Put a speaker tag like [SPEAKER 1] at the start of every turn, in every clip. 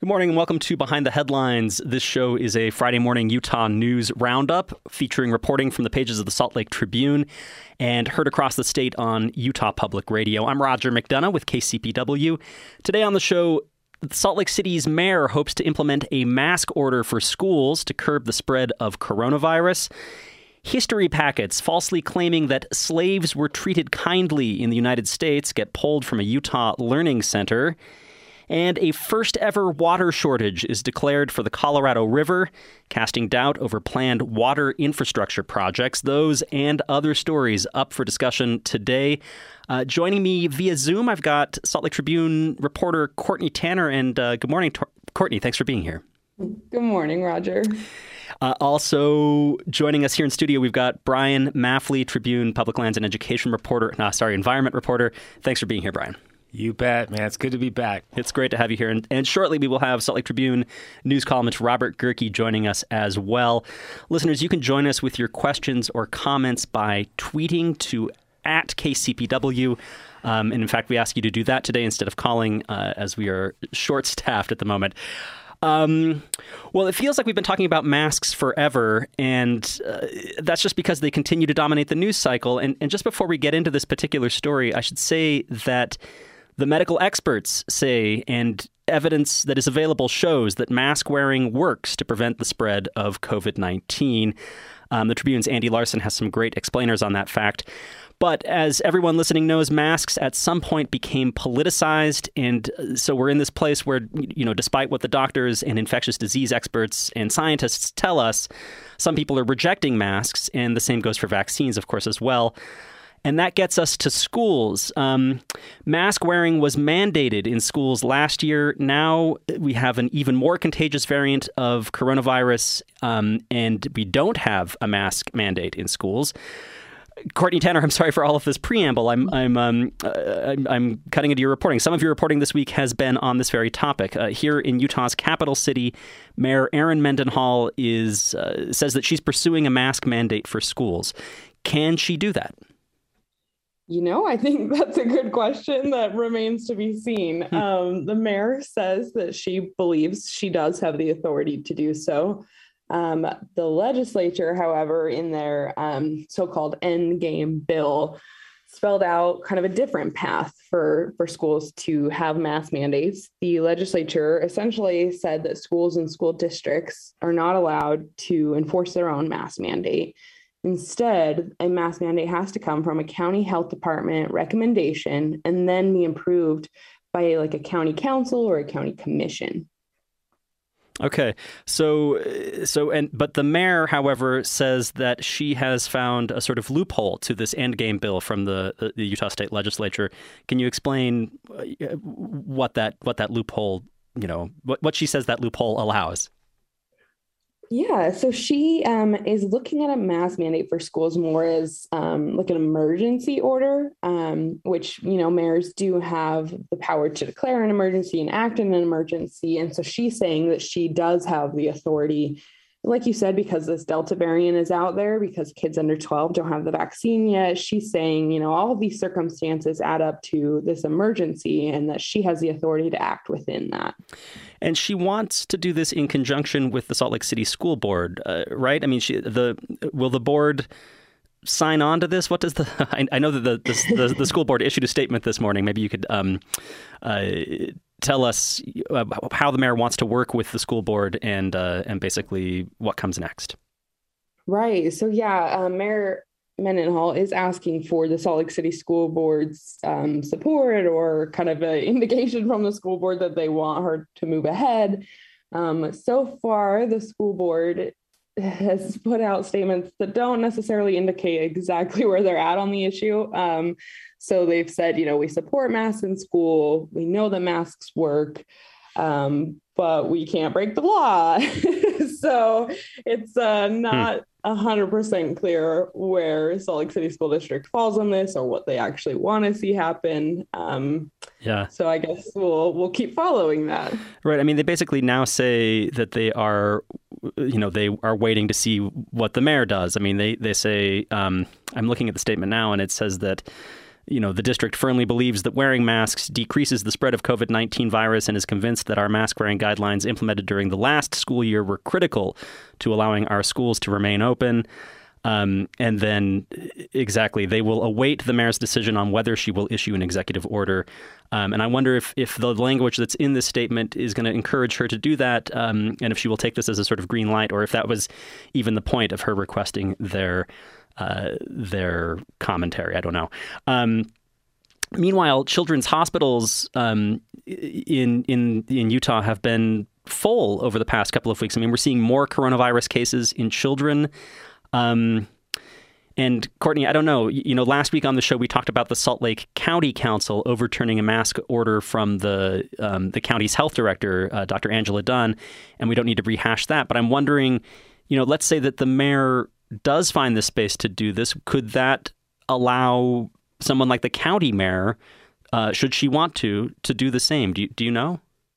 [SPEAKER 1] Good morning and welcome to Behind the Headlines. This show is a Friday morning Utah news roundup featuring reporting from the pages of the Salt Lake Tribune and heard across the state on Utah Public Radio. I'm Roger McDonough with KCPW. Today on the show, Salt Lake City's mayor hopes to implement a mask order for schools to curb the spread of coronavirus. History packets falsely claiming that slaves were treated kindly in the United States get pulled from a Utah learning center. And a first-ever water shortage is declared for the Colorado River, casting doubt over planned water infrastructure projects. Those and other stories up for discussion today. Joining me via Zoom, I've got Salt Lake Tribune reporter Courtney Tanner. And good morning, Courtney. Thanks for being here.
[SPEAKER 2] Good morning, Roger.
[SPEAKER 1] Also joining us here in studio, we've got Brian Maffley, Tribune Public Lands and Education reporter. Environment reporter. Thanks for being here, Brian.
[SPEAKER 3] You bet, man. It's good to be back.
[SPEAKER 1] It's great to have you here. And shortly, we will have Salt Lake Tribune news columnist Robert Gehrke joining us as well. Listeners, you can join us with your questions or comments by tweeting to @KCPW. And in fact, we ask you to do that today instead of calling as we are short-staffed at the moment. Well, it feels like we've been talking about masks forever, and that's just because they continue to dominate the news cycle. And just before we get into this particular story, I should say that the medical experts say, and evidence that is available shows, that mask wearing works to prevent the spread of COVID-19. The Tribune's Andy Larson has some great explainers on that fact. But as everyone listening knows, masks at some point became politicized. And so we're in this place where, despite what the doctors and infectious disease experts and scientists tell us, some people are rejecting masks. And the same goes for vaccines, of course, as well. And that gets us to schools. Mask wearing was mandated in schools last year. Now we have an even more contagious variant of coronavirus, and we don't have a mask mandate in schools. Courtney Tanner, I'm sorry for all of this preamble. I'm cutting into your reporting. Some of your reporting this week has been on this very topic. Here in Utah's capital city, Mayor Erin Mendenhall says that she's pursuing a mask mandate for schools. Can she do that?
[SPEAKER 2] I think that's a good question that remains to be seen. The mayor says that she believes she does have the authority to do so. The legislature, however, in their so-called endgame bill, spelled out kind of a different path for schools to have mask mandates. The legislature essentially said that schools and school districts are not allowed to enforce their own mask mandate. Instead, a mask mandate has to come from a county health department recommendation and then be approved by a county council or a county commission.
[SPEAKER 1] Okay. But the mayor, however, says that she has found a sort of loophole to this endgame bill from the Utah State Legislature. Can you explain what that loophole, what she says that loophole allows?
[SPEAKER 2] Yeah, so she is looking at a mask mandate for schools more as an emergency order, which, mayors do have the power to declare an emergency and act in an emergency. And so she's saying that she does have the authority, like you said, because this Delta variant is out there, because kids under 12 don't have the vaccine yet. She's saying, all of these circumstances add up to this emergency and that she has the authority to act within that.
[SPEAKER 1] And she wants to do this in conjunction with the Salt Lake City School Board, right? I mean, will the board sign on to this? What does I know that the school board issued a statement this morning. Maybe you could tell us how the mayor wants to work with the school board and basically what comes next.
[SPEAKER 2] Right. So, Mayor Mendenhall is asking for the Salt Lake City School Board's support or kind of an indication from the school board that they want her to move ahead. So far, the school board has put out statements that don't necessarily indicate exactly where they're at on the issue. So they've said, we support masks in school. We know that masks work, but we can't break the law. So it's not 100% clear where Salt Lake City School District falls on this or what they actually want to see happen. So I guess we'll keep following that.
[SPEAKER 1] Right. I mean, they basically now say that they are waiting to see what the mayor does. I mean, they say, I'm looking at the statement now, and it says that The district firmly believes that wearing masks decreases the spread of COVID-19 virus and is convinced that our mask-wearing guidelines implemented during the last school year were critical to allowing our schools to remain open. And then, exactly, they will await the mayor's decision on whether she will issue an executive order. And I wonder if the language that's in this statement is going to encourage her to do that, and if she will take this as a sort of green light, or if that was even the point of her requesting their commentary. I don't know. Meanwhile, children's hospitals in Utah have been full over the past couple of weeks. I mean, we're seeing more coronavirus cases in children. And Courtney, I don't know, last week on the show, we talked about the Salt Lake County Council overturning a mask order from the county's health director, Dr. Angela Dunn, and we don't need to rehash that. But I'm wondering, let's say that the mayor does find the space to do this. Could that allow someone like the county mayor, should she want to do the same? Do you know?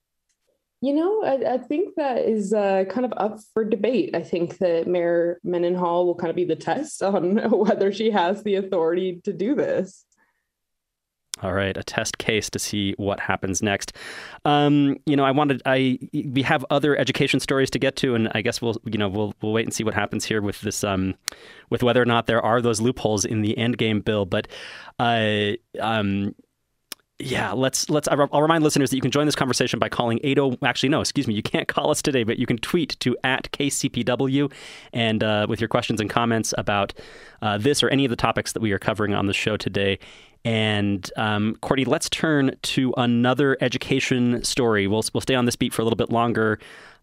[SPEAKER 2] I think that is kind of up for debate. I think that Mayor Mendenhall will kind of be the test on whether she has the authority to do this.
[SPEAKER 1] All right, a test case to see what happens next. We have other education stories to get to, and I guess we'll wait and see what happens here with this, with whether or not there are those loopholes in the endgame bill. But I'll remind listeners that you can join this conversation by calling 80. Actually, no, excuse me. You can't call us today, but you can tweet to @KCPW and with your questions and comments about this or any of the topics that we are covering on the show today. And Courtney, let's turn to another education story. We'll stay on this beat for a little bit longer.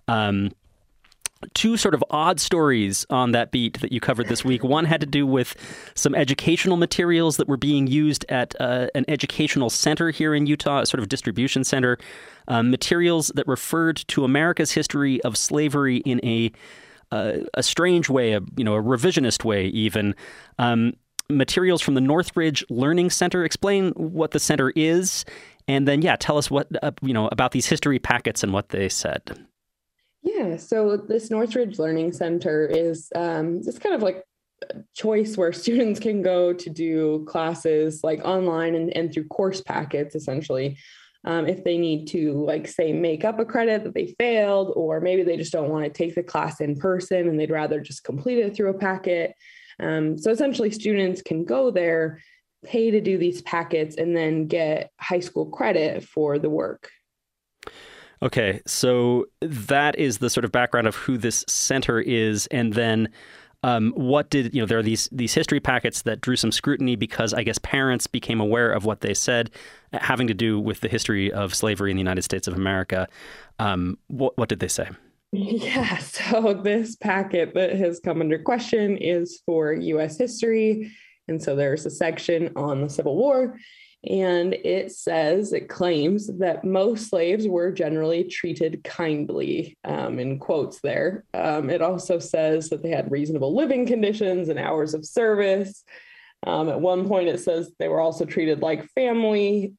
[SPEAKER 1] Two sort of odd stories on that beat that you covered this week. One had to do with some educational materials that were being used at an educational center here in Utah, a sort of distribution center, materials that referred to America's history of slavery in a strange way, a revisionist way even. Materials from the Northridge Learning Center. Explain what the center is, and then, tell us what, about these history packets and what they said.
[SPEAKER 2] Yeah, so this Northridge Learning Center is it's kind of like a choice where students can go to do classes like online and through course packets, essentially, if they need to, like, say, make up a credit that they failed, or maybe they just don't want to take the class in person and they'd rather just complete it through a packet. So essentially, students can go there, pay to do these packets, and then get high school credit for the work.
[SPEAKER 1] Okay, so that is the sort of background of who this center is, and then what did, there are these history packets that drew some scrutiny because I guess parents became aware of what they said having to do with the history of slavery in the United States of America. What did they say?
[SPEAKER 2] Yeah, so this packet that has come under question is for U.S. history, and so there's a section on the Civil War. And it claims that most slaves were generally treated kindly, in quotes there. It also says that they had reasonable living conditions and hours of service. At one point, it says they were also treated like family.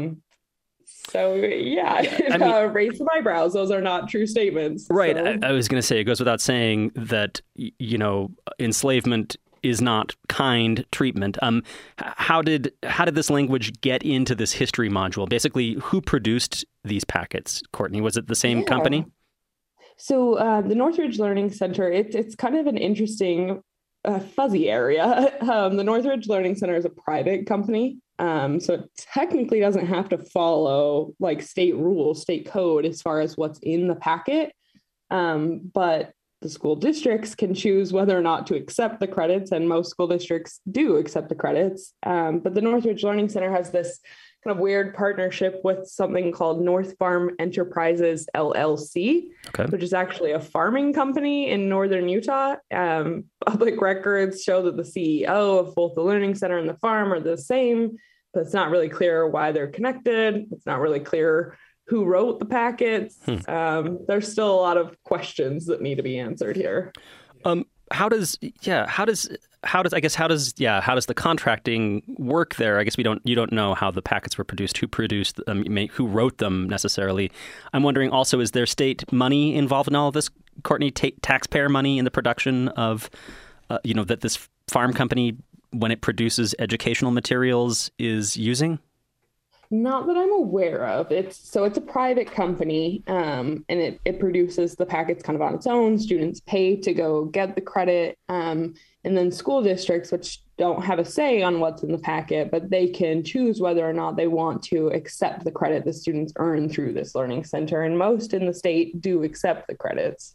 [SPEAKER 2] Raise some eyebrows. Those are not true statements.
[SPEAKER 1] Right.
[SPEAKER 2] So.
[SPEAKER 1] I was going to say, it goes without saying that, enslavement is not kind treatment. How did this language get into this history module? Basically, who produced these packets, Courtney? Was it the same company?
[SPEAKER 2] So the Northridge Learning Center, it's kind of an interesting, fuzzy area. The Northridge Learning Center is a private company. So it technically doesn't have to follow like state rules, state code as far as what's in the packet. But the school districts can choose whether or not to accept the credits, and most school districts do accept the credits. But the Northridge Learning Center has this kind of weird partnership with something called North Farm Enterprises, LLC, which is actually a farming company in northern Utah. Public records show that the CEO of both the Learning Center and the farm are the same, but it's not really clear why they're connected. It's not really clear who wrote the packets. There's still a lot of questions that need to be answered here.
[SPEAKER 1] How does the contracting work there? I guess you don't know how the packets were produced, who wrote them necessarily. I'm wondering also, is there state money involved in all of this, Courtney? Taxpayer money in the production of, that this farm company when it produces educational materials is using?
[SPEAKER 2] Not that I'm aware of. It's a private company, and it produces the packets kind of on its own. Students pay to go get the credit, and then school districts, which don't have a say on what's in the packet, but they can choose whether or not they want to accept the credit the students earn through this learning center. And most in the state do accept the credits.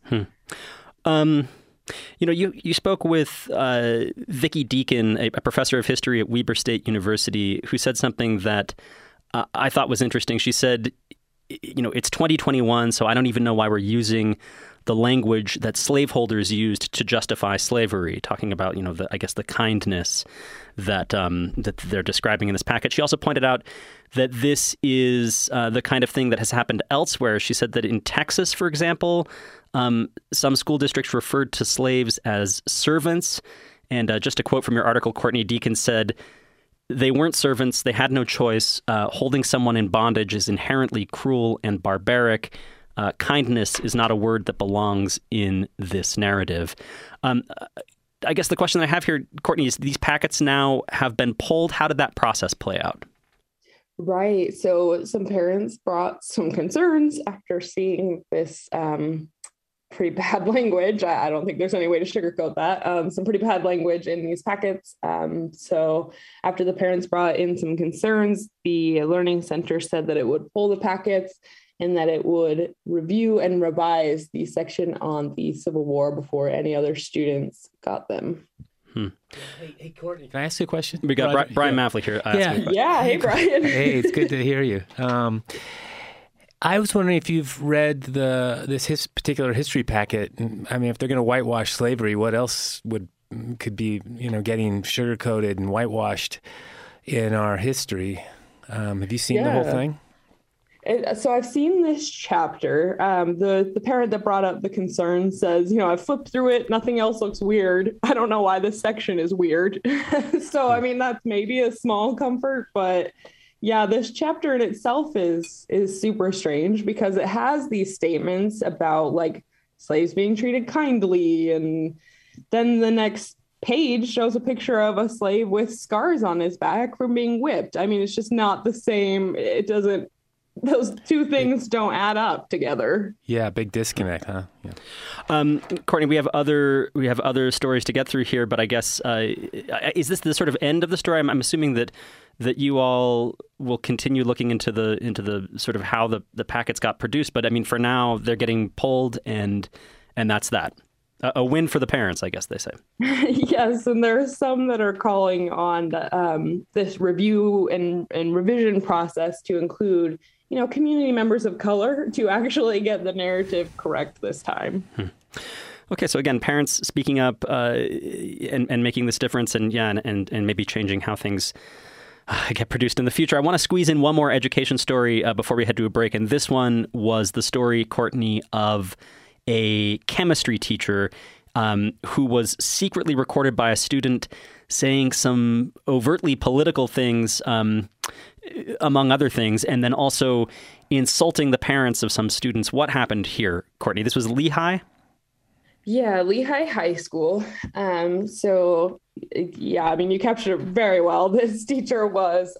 [SPEAKER 1] You spoke with Vicki Deacon, a professor of history at Weber State University, who said something that I thought was interesting. She said, it's 2021, so I don't even know why we're using the language that slaveholders used to justify slavery, talking about, the kindness that they're describing in this packet. She also pointed out that this is the kind of thing that has happened elsewhere. She said that in Texas, for example, some school districts referred to slaves as servants. And just a quote from your article, Courtney, Deacon said, "They weren't servants. They had no choice. Holding someone in bondage is inherently cruel and barbaric. Kindness is not a word that belongs in this narrative." I guess the question I have here, Courtney, is these packets now have been pulled. How did that process play out?
[SPEAKER 2] Right. So some parents brought some concerns after seeing this pretty bad language. I don't think there's any way to sugarcoat that. Some pretty bad language in these packets. So after the parents brought in some concerns, the Learning Center said that it would pull the packets and that it would review and revise the section on the Civil War before any other students got them.
[SPEAKER 3] Hey, Courtney, can I ask you a question?
[SPEAKER 1] We got Brian Maffley here.
[SPEAKER 2] Hey, Brian.
[SPEAKER 3] Hey, it's good to hear you. I was wondering if you've read this particular history packet. I mean, if they're going to whitewash slavery, what else could be getting sugar-coated and whitewashed in our history? Have you seen the whole thing?
[SPEAKER 2] So I've seen this chapter. The parent that brought up the concern says, I've flipped through it. Nothing else looks weird. I don't know why this section is weird. So, I mean, that's maybe a small comfort, but yeah, this chapter in itself is super strange because it has these statements about like slaves being treated kindly. And then the next page shows a picture of a slave with scars on his back from being whipped. I mean, it's just not the same. Those two things don't add up together.
[SPEAKER 3] Yeah, big disconnect, huh? Yeah.
[SPEAKER 1] Courtney, we have other stories to get through here, but I guess is this the sort of end of the story? I'm assuming that you all will continue looking into the sort of how the packets got produced. But I mean, for now, they're getting pulled, and that's that. A win for the parents, I guess they say.
[SPEAKER 2] Yes, and there are some that are calling on this review and revision process to include community members of color to actually get the narrative correct this time.
[SPEAKER 1] Okay, so again, parents speaking up and making this difference, and maybe changing how things get produced in the future. I want to squeeze in one more education story before we head to a break, and this one was the story, Courtney, of a chemistry teacher who was secretly recorded by a student saying some overtly political things, among other things, and then also insulting the parents of some students. What happened here, Courtney? This was Lehigh?
[SPEAKER 2] Yeah, Lehigh High School. So, yeah, I mean, you captured it very well. This teacher was,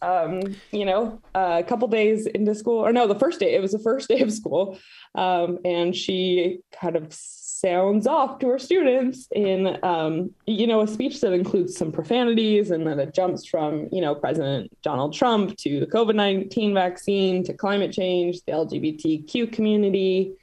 [SPEAKER 2] a couple days into school, or no, it was the first day of school. And she kind of sounds off to her students in, a speech that includes some profanities, and then it jumps from, President Donald Trump to the COVID-19 vaccine to climate change, the LGBTQ community.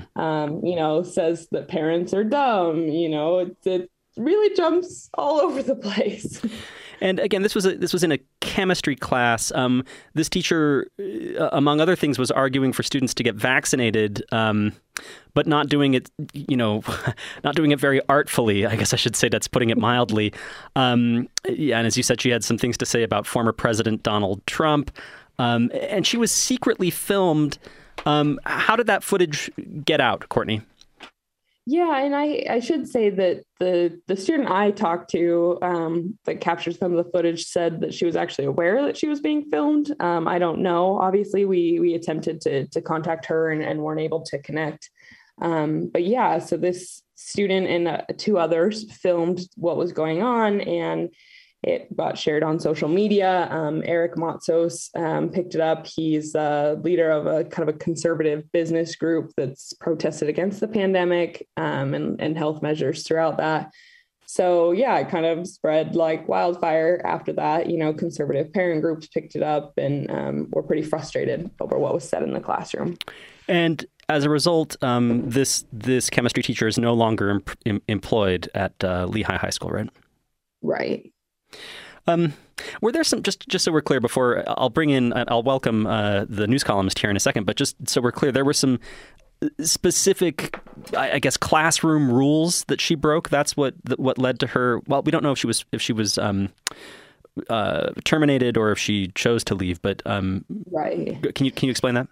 [SPEAKER 2] Says that parents are dumb. It really jumps all over the place.
[SPEAKER 1] And again, this was in a chemistry class. This teacher, among other things, was arguing for students to get vaccinated, but not doing it, not doing it very artfully. I guess I should say, that's putting it mildly. And as you said, she had some things to say about former President Donald Trump, and she was secretly filmed. How did that footage get out, Courtney?
[SPEAKER 2] Yeah, and I should say that the student I talked to that captured some of the footage said that she was actually aware that she was being filmed. I don't know. Obviously, we attempted to contact her and weren't able to connect. But yeah, so this student and two others filmed what was going on, and it got shared on social media. Eric Matzos picked it up. He's a leader of a kind of a conservative business group that's protested against the pandemic and health measures throughout that. So yeah, it kind of spread like wildfire after that. Conservative parent groups picked it up and were pretty frustrated over what was said in the classroom. And
[SPEAKER 1] as a result, this chemistry teacher is no longer employed at Lehigh High School, right?
[SPEAKER 2] Right.
[SPEAKER 1] Were there some, just so we're clear, before I'll welcome the news columnist here in a second, but just so we're clear, there were some specific, I guess, classroom rules that she broke. That's what led to her. Well, we don't know if she was terminated or if she chose to leave. But
[SPEAKER 2] right.
[SPEAKER 1] Can you explain that?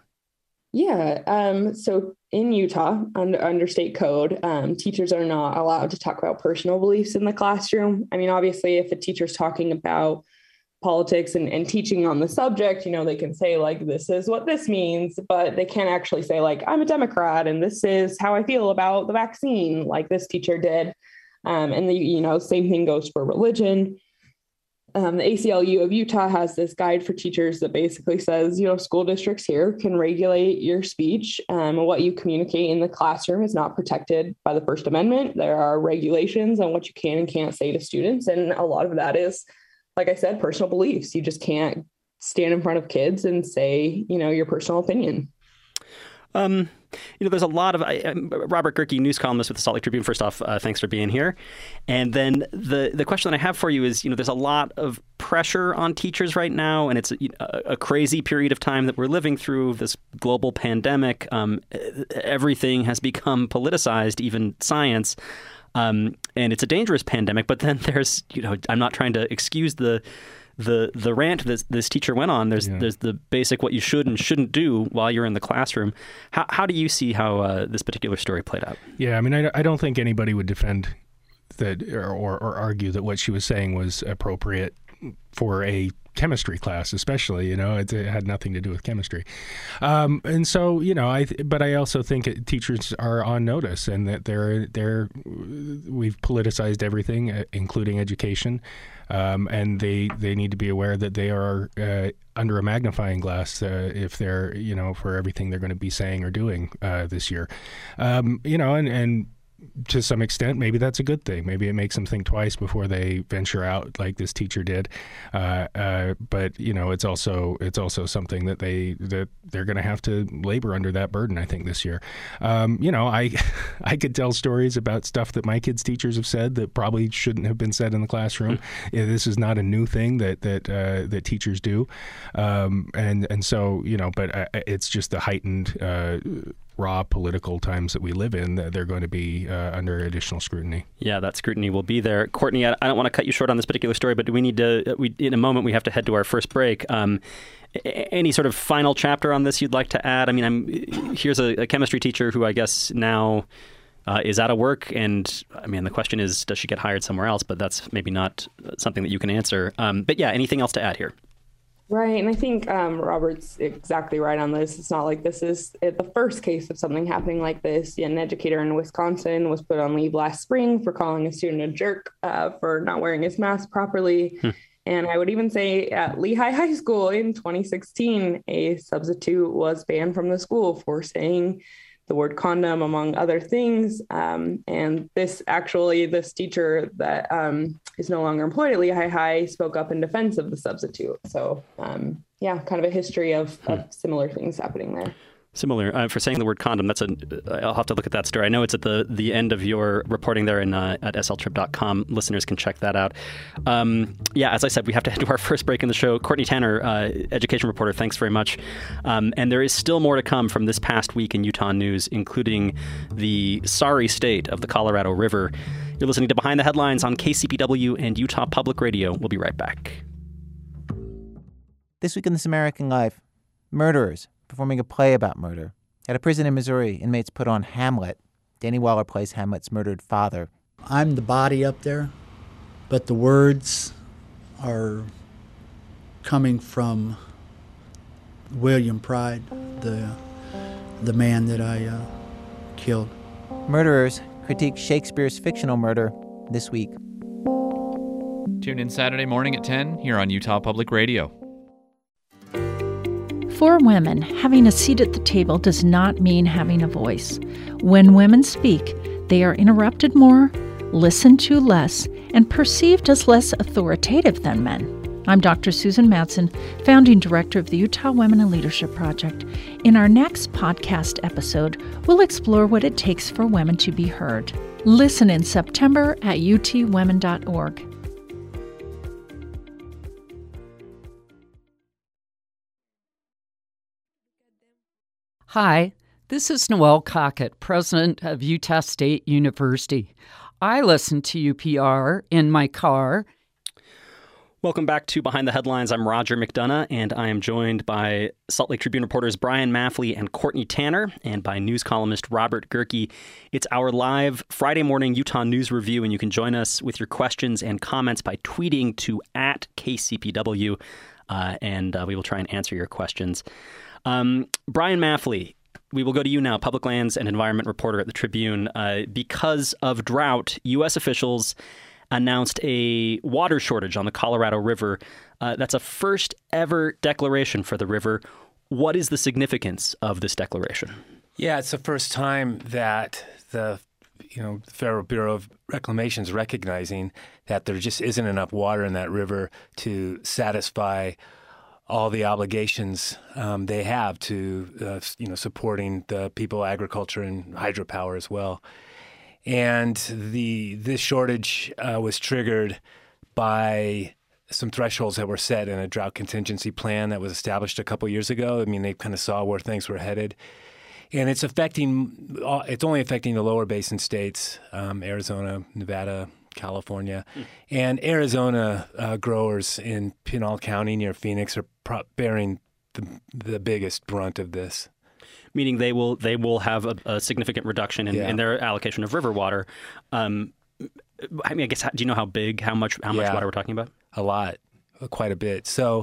[SPEAKER 2] Yeah. So in Utah, under state code, teachers are not allowed to talk about personal beliefs in the classroom. I mean, obviously, if a teacher's talking about politics and teaching on the subject, they can say like, this is what this means, but they can't actually say like, I'm a Democrat and this is how I feel about the vaccine, like this teacher did. And the, same thing goes for religion. The ACLU of Utah has this guide for teachers that basically says, school districts here can regulate your speech. And what you communicate in the classroom is not protected by the First Amendment. There are regulations on what you can and can't say to students. And a lot of that is, like I said, personal beliefs. You just can't stand in front of kids and say, your personal opinion.
[SPEAKER 1] There's a lot of Robert Gehrke, news columnist with the Salt Lake Tribune. First off, thanks for being here. And then the question that I have for you is, there's a lot of pressure on teachers right now, and it's a crazy period of time that we're living through, this global pandemic. Everything has become politicized, even science. And it's a dangerous pandemic. But then there's, I'm not trying to excuse the rant this teacher went on. There's the basic what you should and shouldn't do while you're in the classroom. How do you see how this particular story played out?
[SPEAKER 4] Yeah, I mean, I don't think anybody would defend that or argue that what she was saying was appropriate for a chemistry class, especially, it had nothing to do with chemistry. And so, but I also think teachers are on notice and that we've politicized everything, including education. And they need to be aware that they are under a magnifying glass if they're, for everything they're going to be saying or doing this year. And to some extent, maybe that's a good thing. Maybe it makes them think twice before they venture out like this teacher did. But it's also something that they're going to have to labor under that burden, I think, this year. I could tell stories about stuff that my kids' teachers have said that probably shouldn't have been said in the classroom. This is not a new thing that teachers do, and so but it's just the heightened raw political times that we live in, they're going to be under additional scrutiny.
[SPEAKER 1] Yeah, that scrutiny will be there. Courtney, I don't want to cut you short on this particular story, but we need to, in a moment, we have to head to our first break. Any sort of final chapter on this you'd like to add? I mean, here's a chemistry teacher who I guess now is out of work. And I mean, the question is, does she get hired somewhere else? But that's maybe not something that you can answer. But yeah, anything else to add here?
[SPEAKER 2] Right. And I think Robert's exactly right on this. It's not like this is the first case of something happening like this. An educator in Wisconsin was put on leave last spring for calling a student a jerk for not wearing his mask properly. And I would even say at Lehigh High School in 2016, a substitute was banned from the school for saying the word condom, among other things. And this teacher that is no longer employed at Lehigh High spoke up in defense of the substitute. So, kind of a history of similar things happening there.
[SPEAKER 1] Similar. For saying the word condom, I'll have to look at that story. I know it's at the end of your reporting there at sltrib.com. Listeners can check that out. As I said, we have to head to our first break in the show. Courtney Tanner, education reporter, thanks very much. And there is still more to come from this past week in Utah news, including the sorry state of the Colorado River. You're listening to Behind the Headlines on KCPW and Utah Public Radio. We'll be right back.
[SPEAKER 5] This week in This American Life, murderers performing a play about murder. At a prison in Missouri, inmates put on Hamlet. Danny Waller plays Hamlet's murdered father.
[SPEAKER 6] I'm the body up there, but the words are coming from William Pride, the man that I killed.
[SPEAKER 5] Murderers critique Shakespeare's fictional murder this week.
[SPEAKER 7] Tune in Saturday morning at 10 here on Utah Public Radio.
[SPEAKER 8] For women, having a seat at the table does not mean having a voice. When women speak, they are interrupted more, listened to less, and perceived as less authoritative than men. I'm Dr. Susan Madsen, founding director of the Utah Women in Leadership Project. In our next podcast episode, we'll explore what it takes for women to be heard. Listen in September at utwomen.org.
[SPEAKER 9] Hi, this is Noelle Cockett, president of Utah State University. I listen to UPR in my car.
[SPEAKER 1] Welcome back to Behind the Headlines. I'm Roger McDonough, and I am joined by Salt Lake Tribune reporters Brian Maffley and Courtney Tanner, and by news columnist Robert Gehrke. It's our live Friday morning Utah News Review, and you can join us with your questions and comments by tweeting to @KCPW, and we will try and answer your questions. Brian Maffley, we will go to you now, public lands and environment reporter at the Tribune. Because of drought, U.S. officials announced a water shortage on the Colorado River. That's a first ever declaration for the river. What is the significance of this declaration?
[SPEAKER 3] Yeah, it's the first time that the Federal Bureau of Reclamation is recognizing that there just isn't enough water in that river to satisfy all the obligations they have to supporting the people, agriculture, and hydropower as well. And this shortage was triggered by some thresholds that were set in a drought contingency plan that was established a couple years ago. I mean, they kind of saw where things were headed. And it's only affecting the lower basin states, Arizona, Nevada, California. And Arizona growers in Pinal County near Phoenix are bearing the biggest brunt of this.
[SPEAKER 1] Meaning they will have a significant reduction in their allocation of river water. I mean, I guess, do you know how much water we're talking about?
[SPEAKER 3] A lot, quite a bit. So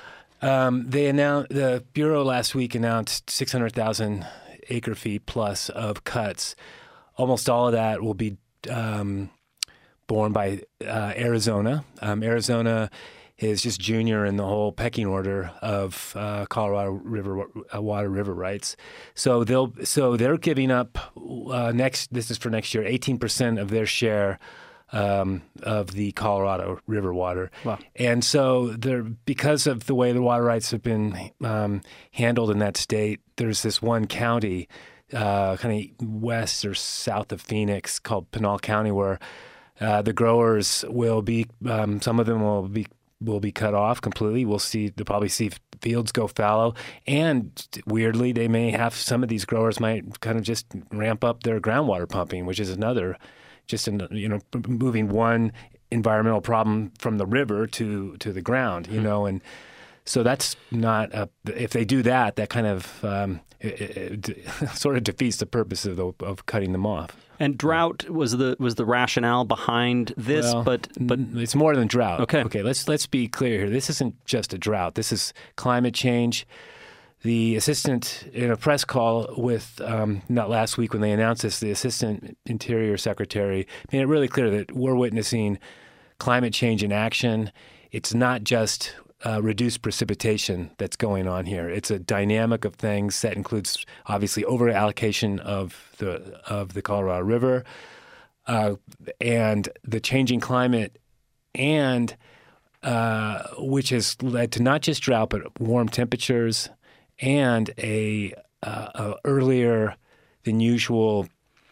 [SPEAKER 3] the Bureau last week announced 600,000 acre feet plus of cuts. Almost all of that will be borne by Arizona. Arizona is just junior in the whole pecking order of Colorado River water river rights. So they're giving up this is for next year, 18% of their share of the Colorado River water.
[SPEAKER 1] Wow.
[SPEAKER 3] And so because of the way the water rights have been handled in that state, there's this one county kind of west or south of Phoenix called Pinal County where the growers will be some of them will be cut off completely. They'll probably see fields go fallow, and weirdly, they may have some of these growers might kind of just ramp up their groundwater pumping, which is another, moving one environmental problem from the river to the ground, and so that's not if they do that kind of it sort of defeats the purpose of cutting them off.
[SPEAKER 1] And drought was the rationale behind this, but
[SPEAKER 3] it's more than drought.
[SPEAKER 1] Okay.
[SPEAKER 3] Let's be clear here. This isn't just a drought. This is climate change. The assistant in a press call with not last week when they announced this, the assistant interior secretary made it really clear that we're witnessing climate change in action. It's not just reduced precipitation that's going on here. It's a dynamic of things that includes obviously over allocation of the Colorado River and the changing climate, and which has led to not just drought but warm temperatures and a earlier than usual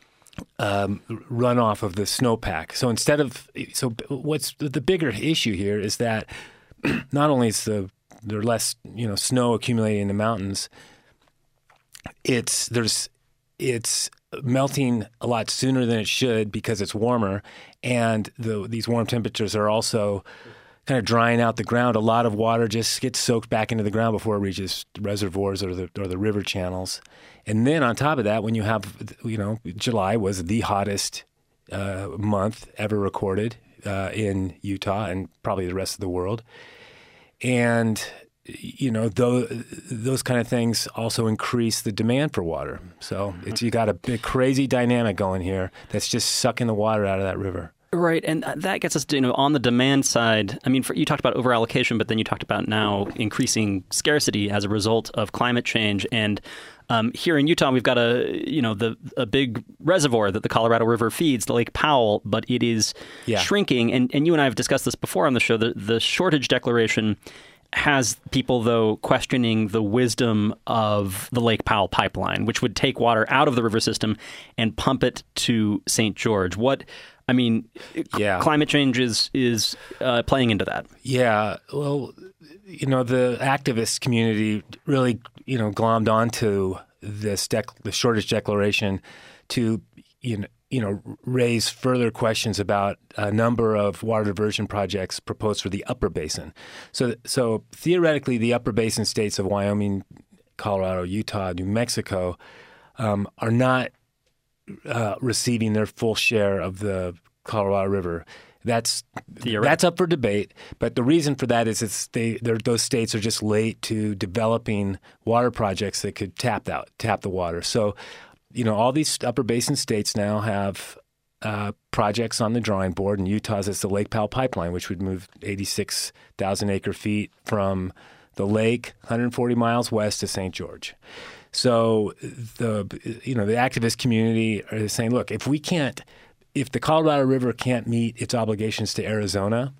[SPEAKER 3] runoff of the snowpack. So what's the bigger issue here is that not only is there less snow accumulating in the mountains, it's melting a lot sooner than it should because it's warmer, and these warm temperatures are also kind of drying out the ground. A lot of water just gets soaked back into the ground before it reaches the reservoirs or the river channels. And then on top of that, when you have July was the hottest month ever recorded in Utah and probably the rest of the world. And, those kind of things also increase the demand for water. So you got a big, crazy dynamic going here that's just sucking the water out of that river.
[SPEAKER 1] Right, and that gets us to, on the demand side, I mean, you talked about overallocation, but then you talked about now increasing scarcity as a result of climate change. And here in Utah, we've got a big reservoir that the Colorado River feeds, the Lake Powell, but it is shrinking. And you and I have discussed this before on the show. The shortage declaration has people, though, questioning the wisdom of the Lake Powell pipeline, which would take water out of the river system and pump it to St. George. Climate change is playing into that. Yeah, well,
[SPEAKER 3] the activist community really, glommed onto this the shortage declaration to, raise further questions about a number of water diversion projects proposed for the Upper Basin. So theoretically, the Upper Basin states of Wyoming, Colorado, Utah, New Mexico are not receiving their full share of the Colorado River. That's up for debate, but the reason for that is those states are just late to developing water projects that could tap the water. So, all these Upper Basin states now have projects on the drawing board. In Utah's, it's the Lake Powell pipeline, which would move 86,000 acre feet from the lake 140 miles west to St. George. So the activist community are saying, look, if the Colorado River can't meet its obligations to Arizona,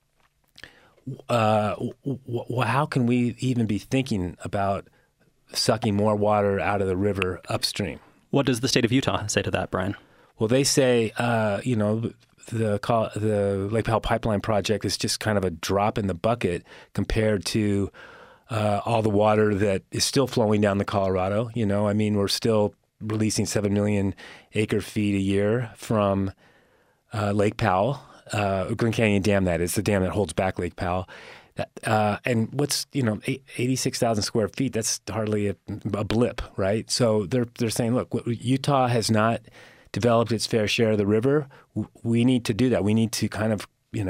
[SPEAKER 3] how can we even be thinking about sucking more water out of the river upstream?
[SPEAKER 1] What does the state of Utah say to that, Brian?
[SPEAKER 3] Well, they say, the Lake Powell pipeline project is just kind of a drop in the bucket compared to all the water that is still flowing down the Colorado. We're still releasing 7 million acre feet a year from Lake Powell. Glen Canyon Dam, that is the dam that holds back Lake Powell. And what's 86,000 square feet? That's hardly a blip, right? So they're saying, look, Utah has not developed its fair share of the river. We need to do that. We need to kind of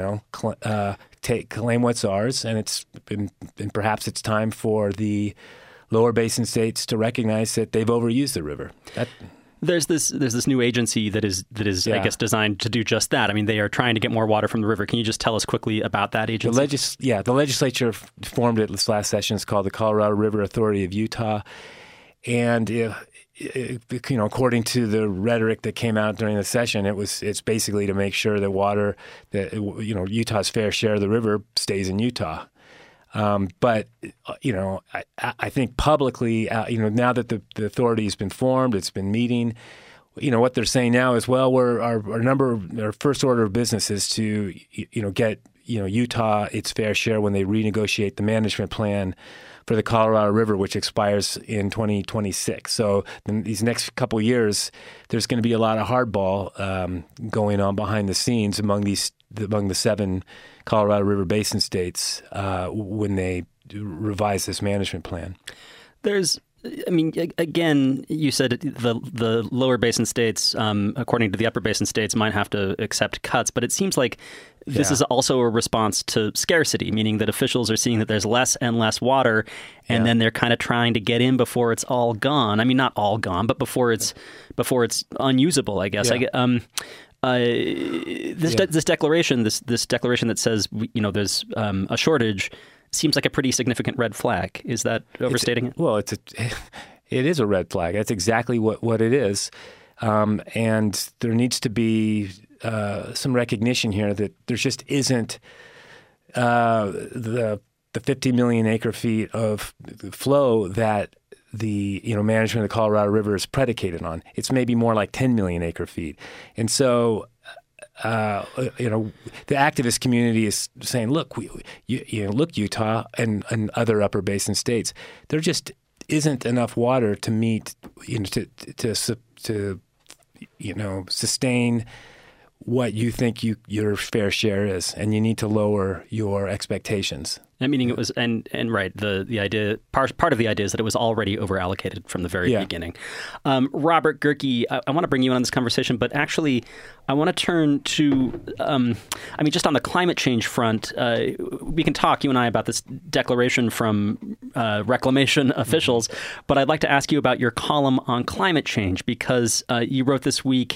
[SPEAKER 3] claim what's ours, and perhaps it's time for the lower basin states to recognize that they've overused the river.
[SPEAKER 1] There's this new agency that is I guess designed to do just that. I mean, they are trying to get more water from the river. Can you just tell us quickly about that agency?
[SPEAKER 3] The legislature formed it this last session. It's called the Colorado River Authority of Utah, and according to the rhetoric that came out during the session, it's basically to make sure that Utah's fair share of the river stays in Utah. But I think publicly, now that the authority has been formed, it's been meeting. What they're saying now is, well, our first order of business is to get Utah its fair share when they renegotiate the management plan for the Colorado River, which expires in 2026. So in these next couple of years, there's going to be a lot of hardball going on behind the scenes among the 7 Colorado River Basin states when they revise this management plan.
[SPEAKER 1] Again, you said the lower basin states, according to the upper basin states, might have to accept cuts, but it seems like this is also a response to scarcity, meaning that officials are seeing that there's less and less water, and then they're kind of trying to get in before it's all gone. I mean, not all gone, but before it's unusable, I guess. Yeah. This declaration that says there's a shortage seems like a pretty significant red flag. Is that overstating it?
[SPEAKER 3] Well, it is a red flag. That's exactly what it is. And there needs to be some recognition here that there just isn't the 50 million acre feet of flow that the management of the Colorado River is predicated on. It's maybe more like 10 million acre feet. And so the activist community is saying, look, look, Utah and other upper basin states, there just isn't enough water to meet, to sustain what you think your fair share is, and you need to lower your expectations.
[SPEAKER 1] Meaning it was, and right, the idea, part of the idea is that it was already over-allocated from the very beginning. Robert Gehrke, I want to bring you in on this conversation, but actually I want to turn to, just on the climate change front, we can talk, you and I, about this declaration from reclamation officials, but I'd like to ask you about your column on climate change, because you wrote this week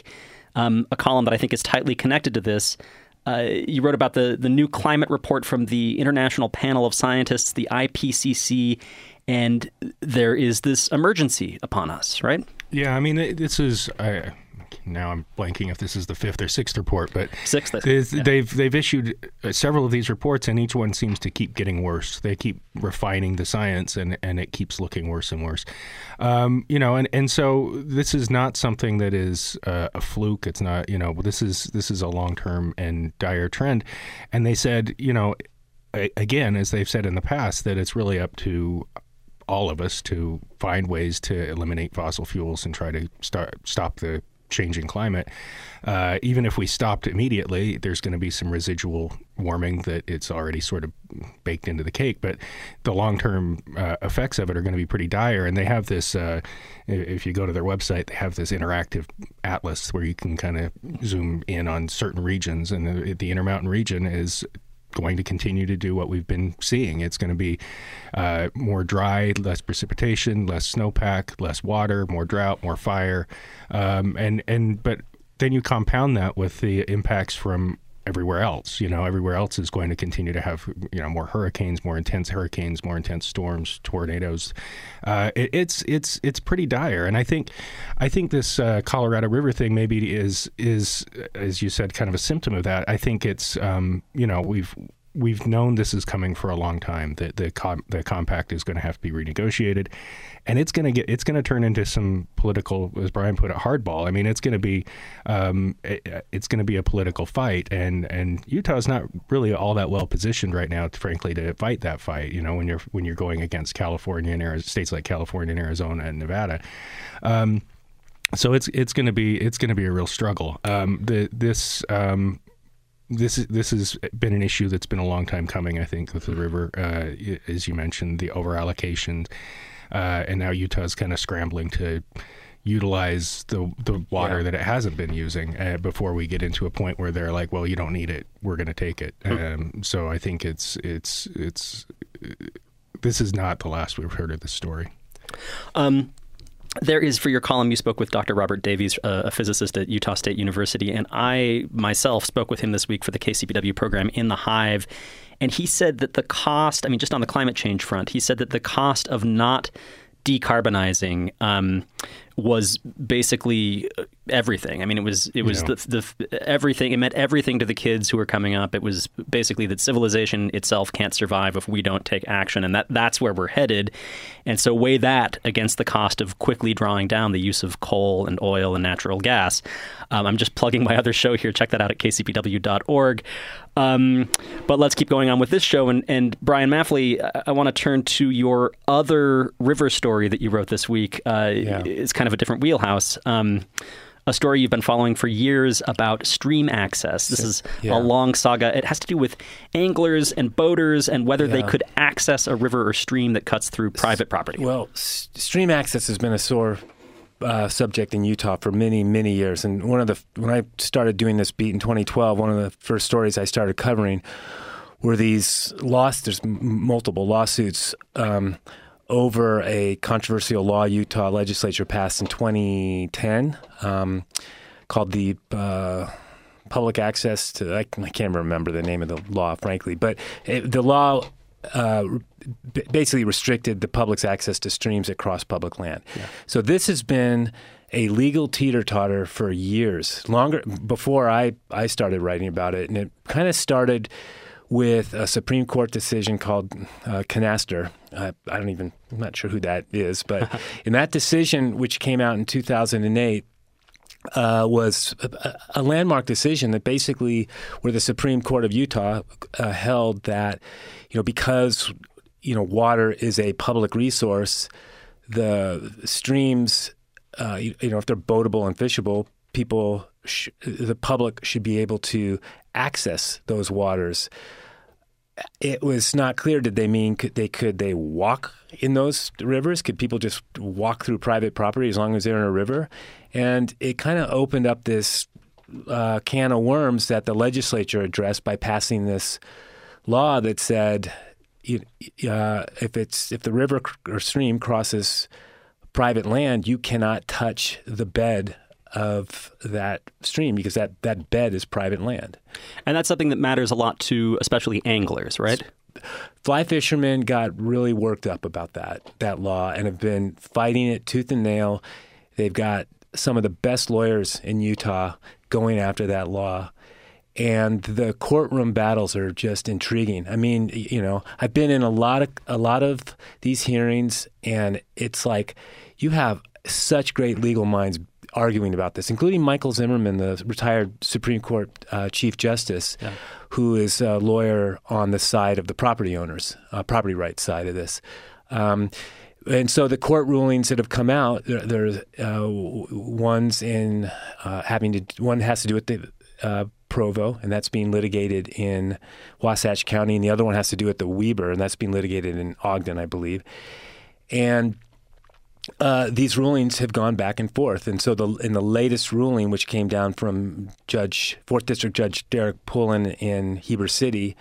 [SPEAKER 1] a column that I think is tightly connected to this. You wrote about the new climate report from the International Panel of Scientists, the IPCC, and there is this emergency upon us, right?
[SPEAKER 4] Yeah, I mean, this is... now I'm blanking if this is the fifth or sixth report, but
[SPEAKER 1] sixth.
[SPEAKER 4] They've issued several of these reports, and each one seems to keep getting worse. They keep refining the science, and it keeps looking worse and worse. And so this is not something that is a fluke. It's not, this is a long-term and dire trend. And they said, again, as they've said in the past, that it's really up to all of us to find ways to eliminate fossil fuels and try to stop the changing climate. Even if we stopped immediately, there's going to be some residual warming that it's already sort of baked into the cake. But the long-term effects of it are going to be pretty dire. And they have this, if you go to their website, they have this interactive atlas where you can kind of zoom in on certain regions. And the Intermountain region is going to continue to do what we've been seeing. It's going to be more dry, less precipitation, less snowpack, less water, more drought, more fire, but then you compound that with the impacts from everywhere else. Everywhere else is going to continue to have more hurricanes, more intense storms, tornadoes. It's pretty dire, and I think this Colorado River thing maybe is as you said kind of a symptom of that. I think it's we've known this is coming for a long time, that the compact is going to have to be renegotiated, and it's going to turn into some political, as Brian put it, hardball. I mean, it's going to be a political fight, and Utah's not really all that well positioned right now, frankly, to fight that fight. When you're going against California and states like California and Arizona and Nevada. So it's going to be a real struggle. This has been an issue that's been a long time coming, I think, with the river, as you mentioned, the over-allocation, and now Utah's kind of scrambling to utilize the water that it hasn't been using before we get into a point where they're like, well, you don't need it, we're going to take it. So I think this is not the last we've heard of this story.
[SPEAKER 1] There is, for your column, you spoke with Dr. Robert Davies, a physicist at Utah State University, and I myself spoke with him this week for the KCPW program In the Hive, and he said that the cost, just on the climate change front, he said that the cost of not decarbonizing was basically everything. It was the everything. It meant everything to the kids who were coming up. It was basically that civilization itself can't survive if we don't take action, and that's where we're headed. And so weigh that against the cost of quickly drawing down the use of coal and oil and natural gas. I'm just plugging my other show here. Check that out at kcpw.org. But let's keep going on with this show. And Brian Maffley, I want to turn to your other river story that you wrote this week. It's kind of a different wheelhouse. A story you've been following for years about stream access. This is a long saga. It has to do with anglers and boaters and whether they could access a river or stream that cuts through private property.
[SPEAKER 3] Well, stream access has been a sore subject in Utah for many, many years. And when I started doing this beat in 2012, one of the first stories I started covering were there's multiple lawsuits over a controversial law Utah legislature passed in 2010 called the Public Access to, I can't remember the name of the law, frankly, but the law basically restricted the public's access to streams that cross public land. Yeah. So this has been a legal teeter-totter for years, longer before I started writing about it, and it kind of started with a Supreme Court decision called Canaster. I'm not sure who that is, but in that decision, which came out in 2008, was a landmark decision that basically, where the Supreme Court of Utah held that, because water is a public resource, the streams, if they're boatable and fishable, the public should be able to access those waters. It was not clear. Did they mean could they walk in those rivers? Could people just walk through private property as long as they're in a river? And it kind of opened up this can of worms that the legislature addressed by passing this law that said, if the river or stream crosses private land, you cannot touch the bed of that stream because that bed is private land.
[SPEAKER 1] And that's something that matters a lot to especially anglers, right?
[SPEAKER 3] Fly fishermen got really worked up about that law and have been fighting it tooth and nail. They've got some of the best lawyers in Utah going after that law. And the courtroom battles are just intriguing. I mean, I've been in a lot of these hearings, and it's like you have such great legal minds arguing about this, including Michael Zimmerman, the retired Supreme Court Chief Justice, who is a lawyer on the side of the property owners, property rights side of this. And so the court rulings that have come out, there's ones in one has to do with the Provo, and that's being litigated in Wasatch County, and the other one has to do with the Weber, and that's being litigated in Ogden, I believe. And these rulings have gone back and forth, and so in the latest ruling, which came down from 4th District Judge Derek Pullen in Heber City,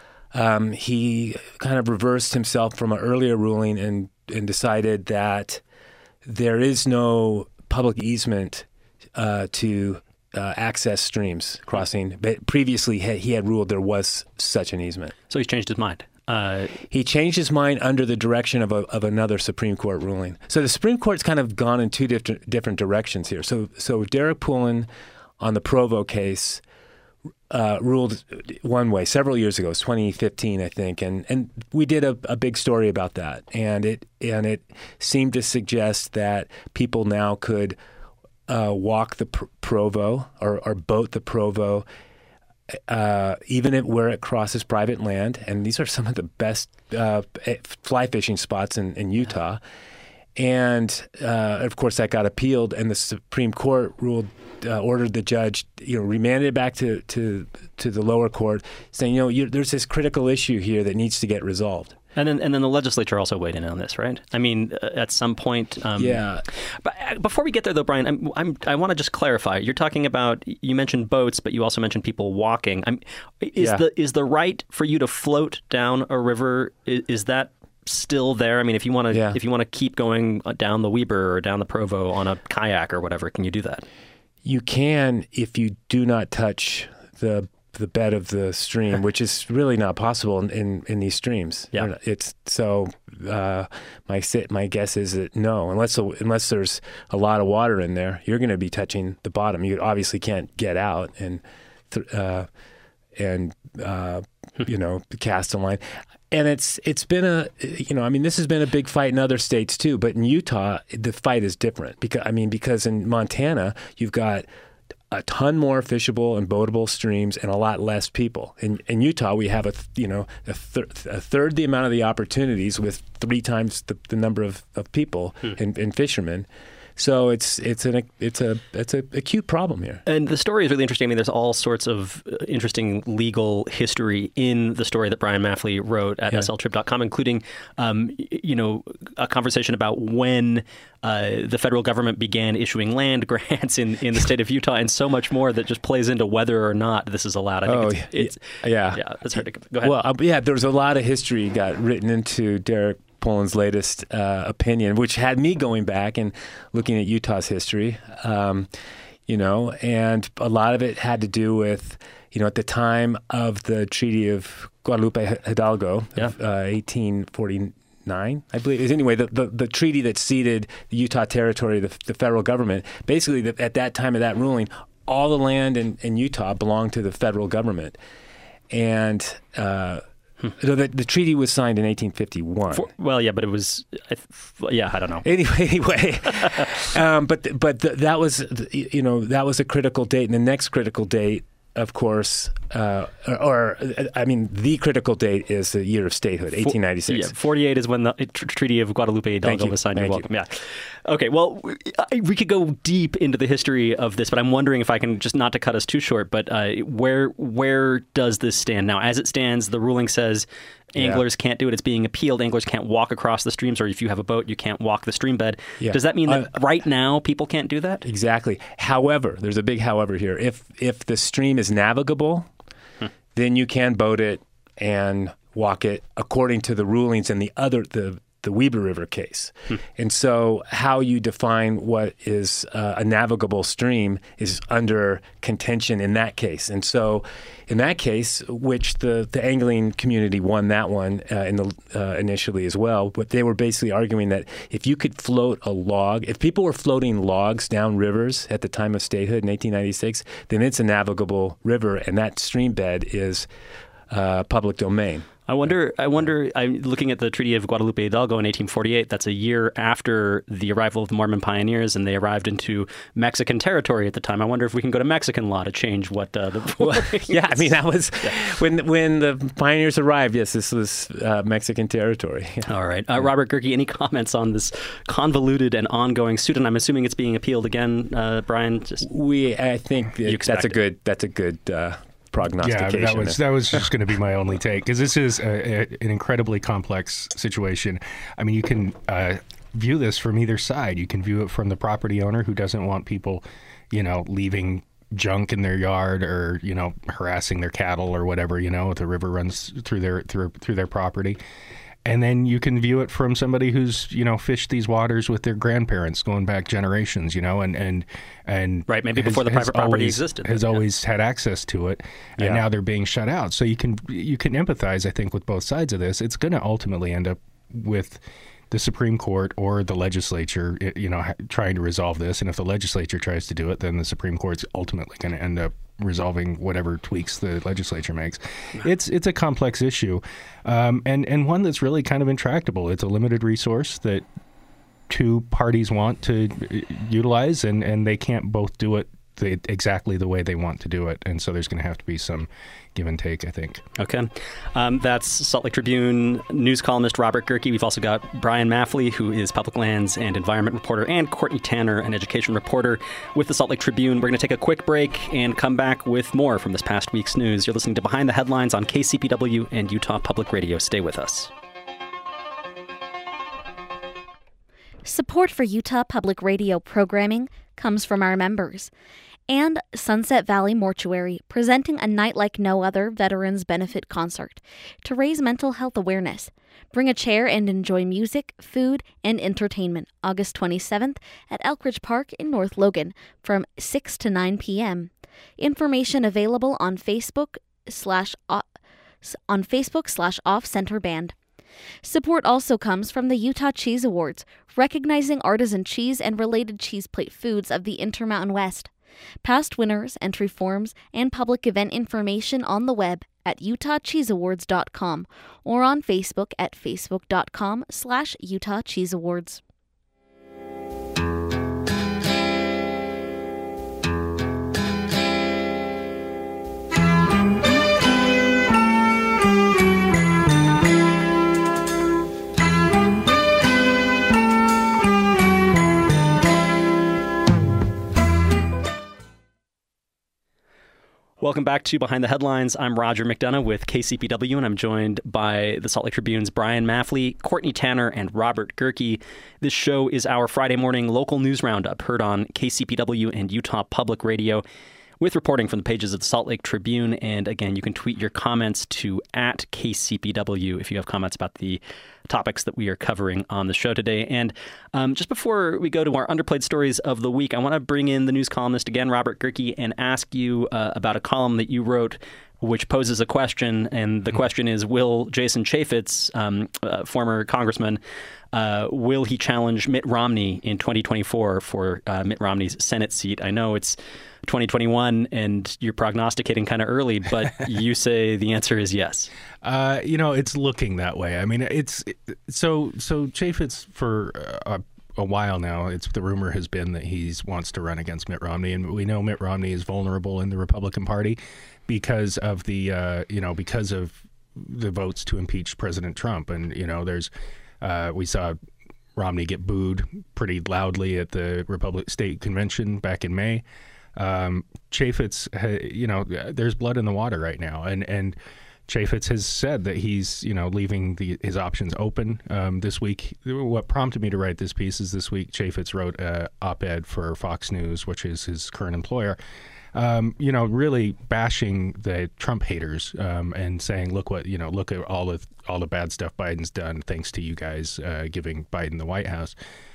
[SPEAKER 3] he kind of reversed himself from an earlier ruling and decided that there is no public easement to access streams crossing. But previously, he had ruled there was such an easement.
[SPEAKER 1] So he's changed his mind.
[SPEAKER 3] He changed his mind under the direction of another Supreme Court ruling. So the Supreme Court's kind of gone in two different directions here. So Derek Pullen on the Provo case ruled one way several years ago. It was 2015, I think, and we did a big story about that. And it seemed to suggest that people now could walk the Provo or boat the Provo, even where it crosses private land. And these are some of the best fly fishing spots in Utah. And of course, that got appealed, and the Supreme Court ordered the judge, remanded it back to the lower court, saying, there's this critical issue here that needs to get resolved.
[SPEAKER 1] And then the legislature also weighed in on this, right? I mean, at some point.
[SPEAKER 3] Yeah.
[SPEAKER 1] But before we get there, though, Brian, I want to just clarify. You're talking about, you mentioned boats, but you also mentioned people walking. Is the right for you to float down a river, is that still there? I mean, if you want to keep going down the Weber or down the Provo on a kayak or whatever, can you do that?
[SPEAKER 3] You can if you do not touch the bed of the stream, which is really not possible in these streams.
[SPEAKER 1] Yeah.
[SPEAKER 3] It's so my guess is that no, unless there's a lot of water in there, you're going to be touching the bottom. You obviously can't get out and cast a line. And it's been this has been a big fight in other states too, but in Utah the fight is different because in Montana you've got a ton more fishable and boatable streams and a lot less people. In Utah, we have a third the amount of the opportunities with 3 times the number of people and fishermen. So it's an acute problem here.
[SPEAKER 1] And the story is really interesting. I mean, there's all sorts of interesting legal history in the story that Brian Maffley wrote at sltrip.com, including, a conversation about when the federal government began issuing land grants in the state of Utah, and so much more that just plays into whether or not this is allowed. I think it's hard to go ahead.
[SPEAKER 3] Well, there's a lot of history got written into Derek Pullen's latest opinion, which had me going back and looking at Utah's history, and a lot of it had to do with, at the time of the Treaty of Guadalupe Hidalgo, 1849, I believe. Anyway, the treaty that ceded the Utah territory to the federal government, basically at that time of that ruling, all the land in Utah belonged to the federal government. And so the treaty was signed in 1851.
[SPEAKER 1] But it was, I don't know.
[SPEAKER 3] Anyway, but that was a critical date, and the next critical date, of course, the critical date is the year of statehood, 1896.
[SPEAKER 1] 48 is when the Treaty of Guadalupe Hidalgo was signed. You're welcome. Yeah. Okay, well, we could go deep into the history of this, but I'm wondering if I can, just not to cut us too short, but where does this stand now? As it stands, the ruling says anglers can't do it. It's being appealed. Anglers can't walk across the streams, or if you have a boat, you can't walk the stream bed. Yeah. Does that mean that right now people can't do that?
[SPEAKER 3] Exactly. However, there's a big however here. If the stream is navigable, then you can boat it and walk it according to the rulings and the the Weber River case. And so how you define what is a navigable stream is under contention in that case. And so in that case, which the angling community won that one initially as well, but they were basically arguing that if you could float a log, if people were floating logs down rivers at the time of statehood in 1896, then it's a navigable river, and that stream bed is public domain.
[SPEAKER 1] I wonder, I'm looking at the Treaty of Guadalupe Hidalgo in 1848. That's a year after the arrival of the Mormon pioneers, and they arrived into Mexican territory at the time. I wonder if we can go to Mexican law to change what
[SPEAKER 3] yeah, I mean, that was when the pioneers arrived. Yes, this was Mexican territory. Yeah.
[SPEAKER 1] All right. Robert Gehrke, any comments on this convoluted and ongoing suit? And I'm assuming it's being appealed again, Brian?
[SPEAKER 3] I think that's a good prognostication.
[SPEAKER 4] Yeah, that was just going to be my only take, because this is an incredibly complex situation. I mean, you can view this from either side. You can view it from the property owner who doesn't want people, leaving junk in their yard or, harassing their cattle or whatever, if the river runs through their property. And then you can view it from somebody who's, fished these waters with their grandparents going back generations, and
[SPEAKER 1] right, maybe before the private property existed.
[SPEAKER 4] Has always had access to it, and now they're being shut out. So you can empathize, I think, with both sides of this. It's going to ultimately end up with the Supreme Court or the legislature, trying to resolve this. And if the legislature tries to do it, then the Supreme Court's ultimately going to end up resolving whatever tweaks the legislature makes. It's a complex issue, and one that's really kind of intractable. It's a limited resource that two parties want to utilize, and they can't both do it exactly the way they want to do it. And so there's going to have to be some give and take, I think.
[SPEAKER 1] Okay. That's Salt Lake Tribune news columnist Robert Gehrke. We've also got Brian Maffley, who is public lands and environment reporter, and Courtney Tanner, an education reporter with the Salt Lake Tribune. We're going to take a quick break and come back with more from this past week's news. You're listening to Behind the Headlines on KCPW and Utah Public Radio. Stay with us.
[SPEAKER 10] Support for Utah Public Radio programming comes from our members and Sunset Valley Mortuary, presenting A Night Like No Other Veterans Benefit Concert to raise mental health awareness. Bring a chair and enjoy music, food, and entertainment August 27th at Elkridge Park in North Logan from 6 to 9 p.m. Information available on Facebook/Off-Center Band. Support also comes from the Utah Cheese Awards, recognizing artisan cheese and related cheese plate foods of the Intermountain West. Past winners, entry forms, and public event information on the web at utahcheeseawards.com or on Facebook at facebook.com/Utah Cheese Awards.
[SPEAKER 1] Welcome back to Behind the Headlines. I'm Roger McDonough with KCPW, and I'm joined by the Salt Lake Tribune's Brian Maffley, Courtney Tanner, and Robert Gehrke. This show is our Friday morning local news roundup, heard on KCPW and Utah Public Radio, with reporting from the pages of the Salt Lake Tribune. And again, you can tweet your comments to @KCPW if you have comments about the topics that we are covering on the show today. And just before we go to our underplayed stories of the week, I want to bring in the news columnist again, Robert Gehrke, and ask you about a column that you wrote which poses a question. And the question is, will Jason Chaffetz, former congressman, will he challenge Mitt Romney in 2024 for Mitt Romney's Senate seat? I know it's 2021 and you're prognosticating kind of early, but you say the answer is yes.
[SPEAKER 4] It's looking that way. I mean, so Chaffetz for a while now, the rumor has been that he wants to run against Mitt Romney, and we know Mitt Romney is vulnerable in the Republican Party because of the votes to impeach President Trump, and we saw Romney get booed pretty loudly at the Republican State Convention back in May. Chaffetz, there's blood in the water right now, and Chaffetz has said that he's, leaving his options open. This week, what prompted me to write this piece is this week Chaffetz wrote an op-ed for Fox News, which is his current employer, really bashing the Trump haters and saying, look at all the bad stuff Biden's done thanks to you guys giving Biden the White House.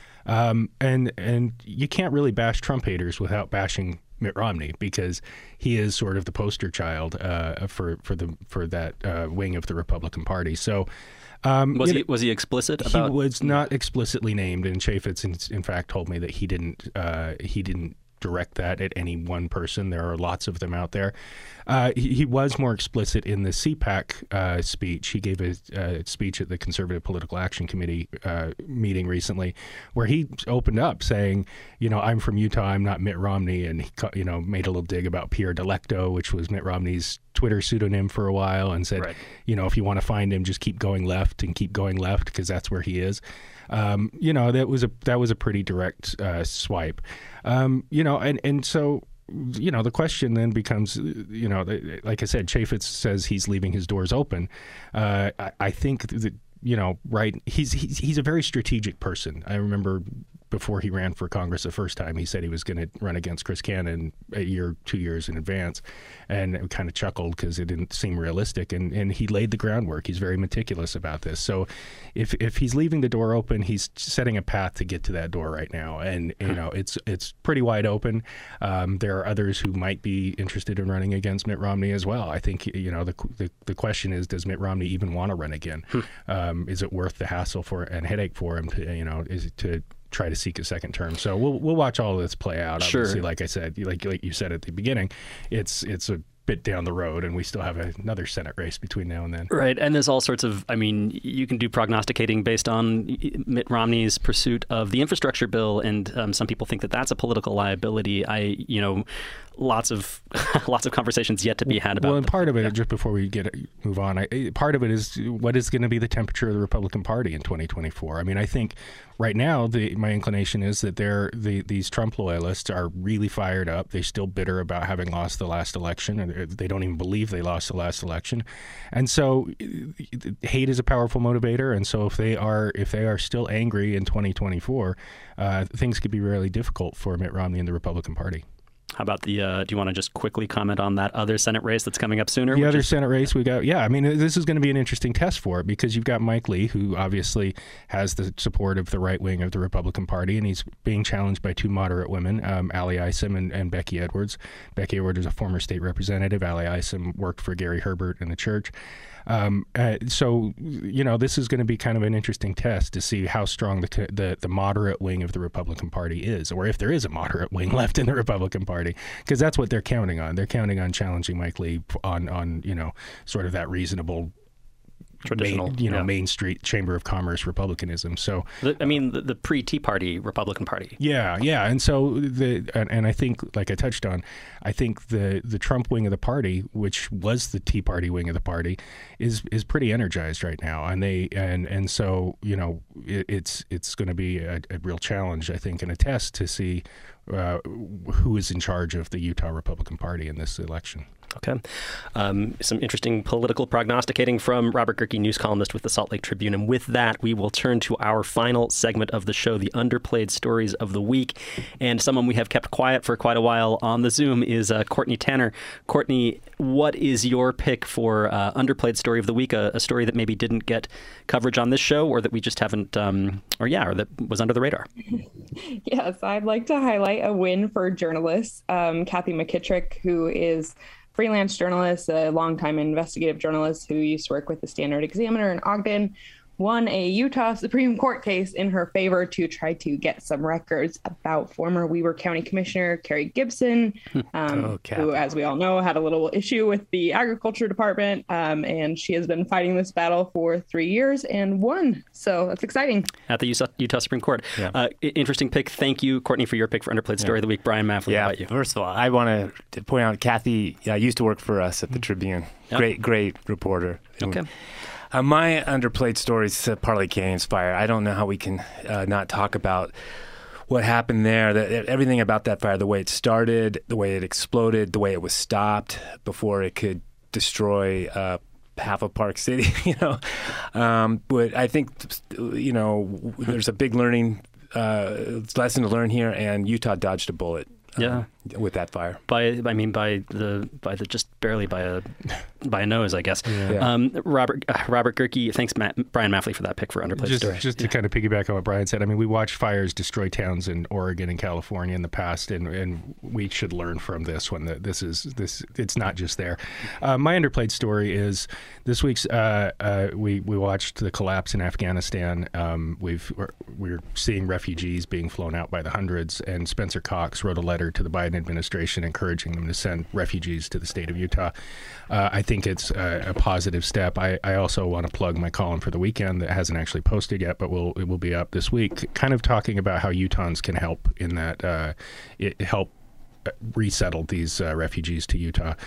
[SPEAKER 4] And you can't really bash Trump haters without bashing Mitt Romney, because he is sort of the poster child for that wing of the Republican Party. So,
[SPEAKER 1] was he explicit about?
[SPEAKER 4] He was not explicitly named, and Chaffetz, in fact, told me that he didn't direct that at any one person. There are lots of them out there. He was more explicit in the CPAC speech. He gave a speech at the Conservative Political Action Committee meeting recently, where he opened up saying, I'm from Utah, I'm not Mitt Romney, and he made a little dig about Pierre Delecto, which was Mitt Romney's Twitter pseudonym for a while, and said, right, if you want to find him, just keep going left because that's where he is. That was a pretty direct swipe. And so, the question then becomes, like I said, Chaffetz says he's leaving his doors open. I think that, right, he's a very strategic person. I remember before he ran for Congress the first time, he said he was going to run against Chris Cannon a year, 2 years in advance, and it kind of chuckled because it didn't seem realistic. And he laid the groundwork. He's very meticulous about this. So if he's leaving the door open, he's setting a path to get to that door right now. And it's pretty wide open. There are others who might be interested in running against Mitt Romney as well. I think the question is, does Mitt Romney even want to run again? Is it worth the hassle and headache for him to try to seek a second term? So we'll watch all of this play out. Obviously, like I said, like you said at the beginning, it's a bit down the road, and we still have another Senate race between now and then.
[SPEAKER 1] Right, and there's all sorts of, you can do prognosticating based on Mitt Romney's pursuit of the infrastructure bill, and some people think that that's a political liability. Lots of conversations yet to be had about.
[SPEAKER 4] Well, and part of it, just before we move on, part of it is what is going to be the temperature of the Republican Party in 2024. I think right now my inclination is that these Trump loyalists are really fired up. They're still bitter about having lost the last election, and they don't even believe they lost the last election. And so hate is a powerful motivator. And so if they are still angry in 2024, things could be really difficult for Mitt Romney and the Republican Party.
[SPEAKER 1] How about do you want to just quickly comment on that other Senate race that's coming up sooner?
[SPEAKER 4] The other Senate race we got, this is going to be an interesting test for it, because you've got Mike Lee, who obviously has the support of the right wing of the Republican Party, and he's being challenged by two moderate women, Allie Isom and Becky Edwards. Becky Edwards is a former state representative. Allie Isom worked for Gary Herbert in the church. So this is going to be kind of an interesting test to see how strong the moderate wing of the Republican Party is, or if there is a moderate wing left in the Republican Party, because that's what they're counting on. They're counting on challenging Mike Lee on sort of that reasonable, traditional, Main Street Chamber of Commerce republicanism. So
[SPEAKER 1] the pre-Tea Party Republican Party.
[SPEAKER 4] Yeah, and so and I think, like I touched on, I think the Trump wing of the party, which was the Tea Party wing of the party, is pretty energized right now, and so it's going to be a real challenge, I think, and a test to see who is in charge of the Utah Republican Party in this election.
[SPEAKER 1] Okay. Some interesting political prognosticating from Robert Gehrke, news columnist with the Salt Lake Tribune. And with that, we will turn to our final segment of the show, the underplayed stories of the week. And someone we have kept quiet for quite a while on the Zoom is Courtney Tanner. Courtney, what is your pick for underplayed story of the week? A story that maybe didn't get coverage on this show, or that we just haven't, or that was under the radar?
[SPEAKER 2] Yes, I'd like to highlight a win for journalists. Kathy McKittrick, who is freelance journalist, a longtime investigative journalist who used to work with the Standard Examiner in Ogden, won a Utah Supreme Court case in her favor to try to get some records about former Weber County Commissioner Carrie Gibson, who, as we all know, had a little issue with the Agriculture Department, and she has been fighting this battle for 3 years and won. So that's exciting. At the
[SPEAKER 1] Utah Supreme Court. Yeah. Interesting pick. Thank you, Courtney, for your pick for Underplayed Story of the Week. Brian Maffley, how about you?
[SPEAKER 3] First of all, I want to point out Kathy used to work for us at the Tribune. Yep. Great reporter.
[SPEAKER 1] Okay.
[SPEAKER 3] My underplayed story is Parley Canyon's fire. I don't know how we can not talk about what happened there. Everything about that fire, the way it started, the way it exploded, the way it was stopped before it could destroy half of Park City, But I think, there's a big learning lesson to learn here, and Utah dodged a bullet. With that fire, by a nose, I guess.
[SPEAKER 4] Yeah.
[SPEAKER 1] Robert Gehrke, thanks, Brian Maffley, for that pick for Underplayed Story.
[SPEAKER 4] Just to kind of piggyback on what Brian said, I mean, we watched fires destroy towns in Oregon and California in the past, and we should learn from this one. That this it's not just there. My Underplayed Story is this week's. We watched the collapse in Afghanistan. We're seeing refugees being flown out by the hundreds, and Spencer Cox wrote a letter to the Biden administration encouraging them to send refugees to the state of Utah. I think it's a positive step. I also want to plug my column for the weekend that hasn't actually posted yet, but it will be up this week, kind of talking about how Utahns can help in that help resettle these refugees to Utah,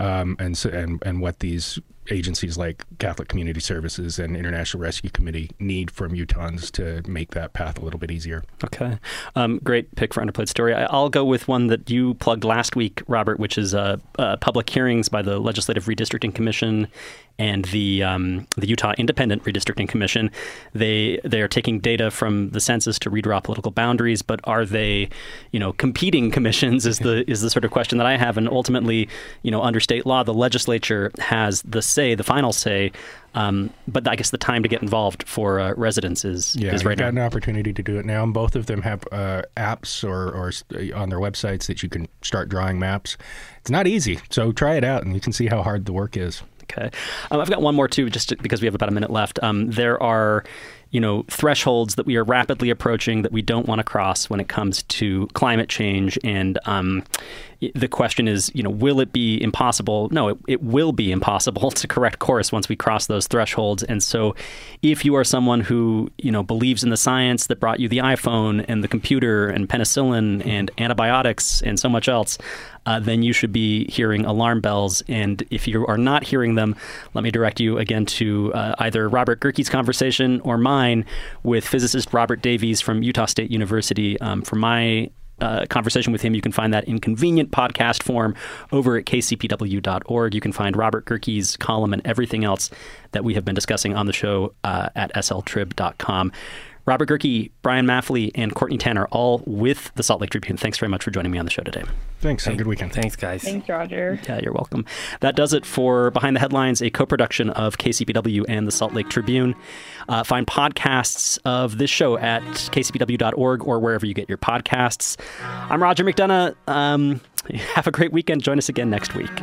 [SPEAKER 4] and what these agencies like Catholic Community Services and International Rescue Committee need from Utahns to make that path a little bit easier.
[SPEAKER 1] Okay. Great pick for Underplayed Story. I'll go with one that you plugged last week, Robert, which is public hearings by the Legislative Redistricting Commission and the Utah Independent Redistricting Commission. They are taking data from the census to redraw political boundaries, but are they, competing commissions is the sort of question that I have. And ultimately, under state law, the legislature has the final say. But I guess the time to get involved for residents is right now.
[SPEAKER 4] You've got an opportunity to do it now. And both of them have apps or on their websites that you can start drawing maps. It's not easy, so try it out and you can see how hard the work is.
[SPEAKER 1] Okay. I've got one more, too, just because we have about a minute left. There are, thresholds that we are rapidly approaching that we don't want to cross when it comes to climate change. And the question is, will it be impossible? No, it will be impossible to correct course once we cross those thresholds. And so if you are someone who, believes in the science that brought you the iPhone and the computer and penicillin and antibiotics and so much else, then you should be hearing alarm bells. And if you are not hearing them, let me direct you again to either Robert Gehrke's conversation or mine with physicist Robert Davies from Utah State University. For my conversation with him, you can find that in convenient podcast form over at kcpw.org. You can find Robert Gehrke's column and everything else that we have been discussing on the show at sltrib.com. Robert Gehrke, Brian Maffley, and Courtney Tanner, all with the Salt Lake Tribune. Thanks very much for joining me on the show today.
[SPEAKER 4] Thanks. Have a good weekend.
[SPEAKER 3] Thanks, guys.
[SPEAKER 2] Thanks, Roger.
[SPEAKER 1] Yeah, you're welcome. That does it for Behind the Headlines, a co-production of KCPW and the Salt Lake Tribune. Find podcasts of this show at kcpw.org or wherever you get your podcasts. I'm Roger McDonough. Have a great weekend. Join us again next week.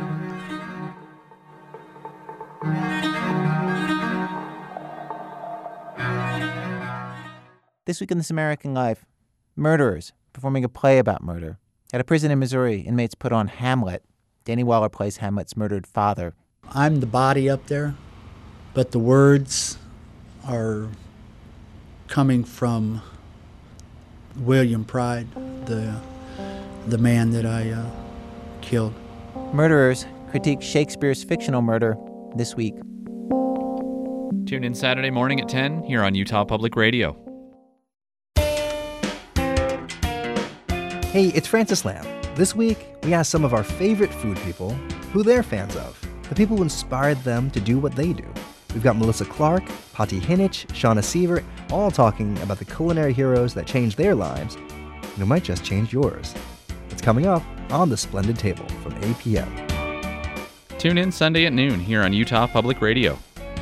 [SPEAKER 5] This week in This American Life, murderers performing a play about murder. At a prison in Missouri, inmates put on Hamlet. Danny Waller plays Hamlet's murdered father.
[SPEAKER 6] I'm the body up there, but the words are coming from William Pride, the man that I killed.
[SPEAKER 5] Murderers critique Shakespeare's fictional murder this week.
[SPEAKER 7] Tune in Saturday morning at 10 here on Utah Public Radio.
[SPEAKER 11] Hey, it's Francis Lamb. This week, we asked some of our favorite food people who they're fans of, the people who inspired them to do what they do. We've got Melissa Clark, Patti Hinich, Shauna Sievert, all talking about the culinary heroes that changed their lives and who might just change yours. It's coming up on The Splendid Table from APM.
[SPEAKER 7] Tune in Sunday at noon here on Utah Public Radio.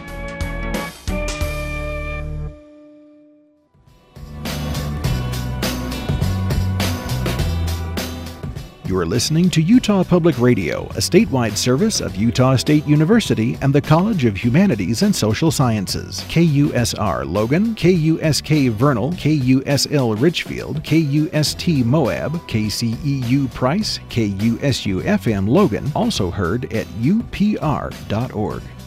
[SPEAKER 12] You are listening to Utah Public Radio, a statewide service of Utah State University and the College of Humanities and Social Sciences. KUSR Logan, KUSK Vernal, KUSL Richfield, KUST Moab, KCEU Price, KUSU FM Logan, also heard at upr.org.